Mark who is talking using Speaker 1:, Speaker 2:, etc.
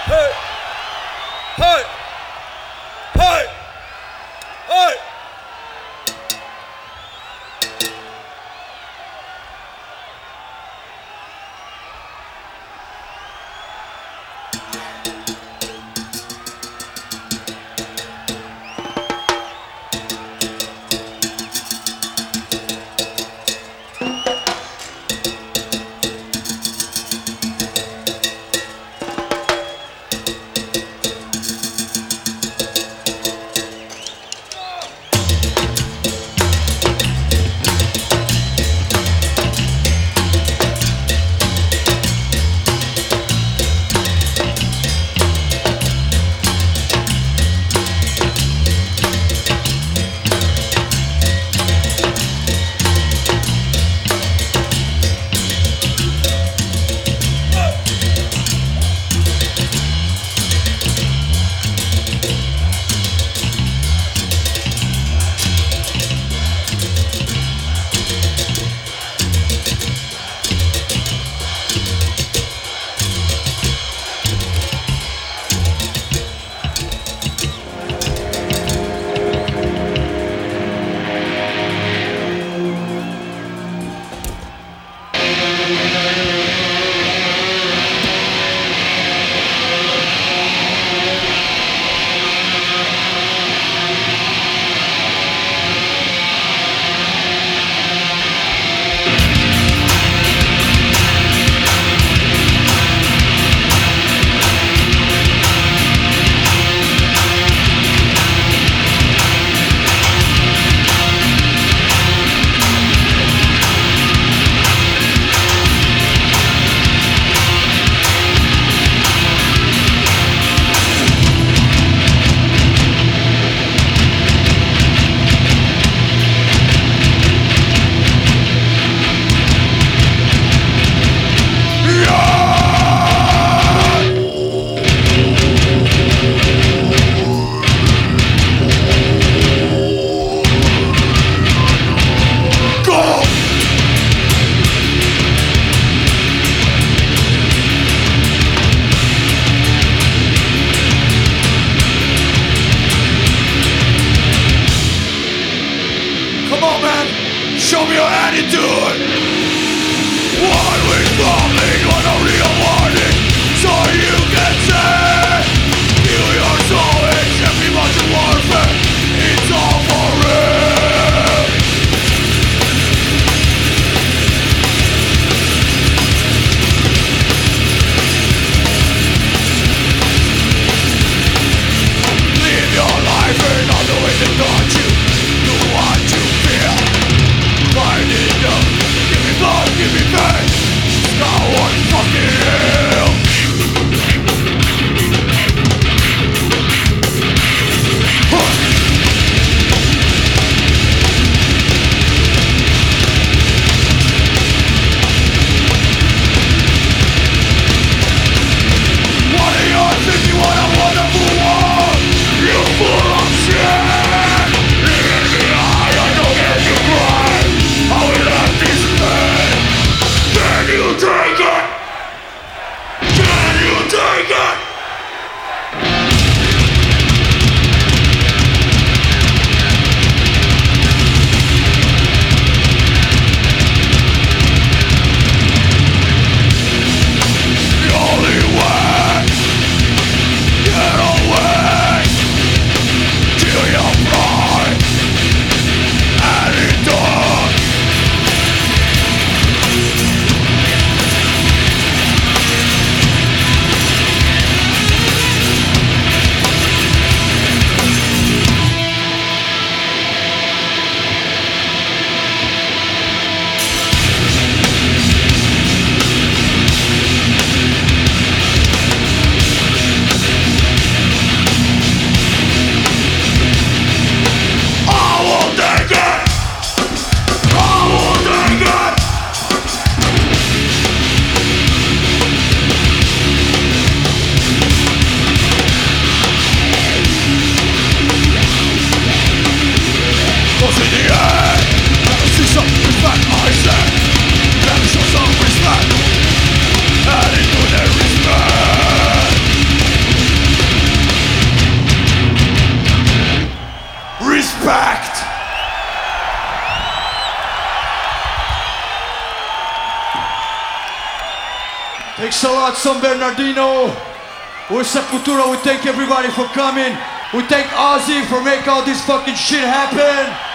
Speaker 1: Hey! Hey! Hey! Hey! Come on, man! Show me your attitude! What we falling on a real warning, so you can say, feel your soul, it's every much warfare, it's all for real! Live your life and all the way to touch you. Do what you feel. Find it up. Give me blood, give me pain. Now what fucking hell? What are you thinking? What a wonderful world. You full of shit. I don't get you right. I will have this pain. Can you take it? Can you take it? The only way. Get away. Till your pride. And it done. respect. Thanks a lot, San Bernardino. We're Sepultura. We thank everybody for coming. We thank Ozzy for making all this fucking shit happen.